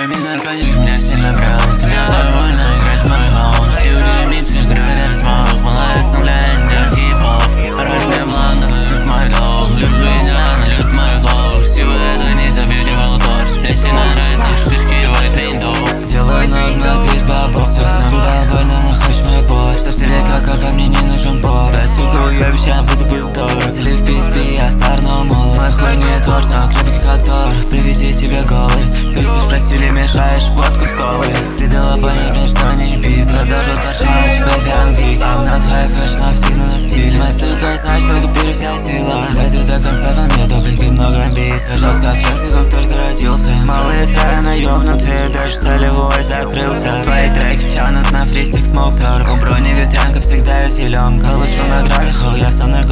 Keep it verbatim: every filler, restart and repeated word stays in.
Доминой конюк меня сильно брал. Когда довольно играть в мой голос. Ты удивится, говорят, смог. Малая основляет хип-хоп. Роль мне плавно, любит мой долг. Люблю меня, она любит мою голову. Всего это не забьете волторс. Мне сильно нравится шишки и white window. Делаю нужно весь бабл. Всем довольно, нахожу мой пост. В стиле как а мне не нужен повод. Сука, я обещаю, буду быть дорог. Зли в писпе, я стар, но молод. Мой хуй не торт, но крепкий как тор. Привези тебе голый. Пиздишь, простили, мешаешь водку с колой. Ты дала понять мне, что не бит. Продолжу торчать, baby, I'm geek. I'm not high fashion, всегда на стиле. Моя сука, знаешь, только бери вся сила. Дойду до конца, во мне допинг и много амбиций. Жестко флекси, как только родился. Малые страны ёбнутые, даже солевой закрылся. Твои треки тянут на фристик смокер. У брони ветрянка всегда я силен. Получу награды, хол, я со мной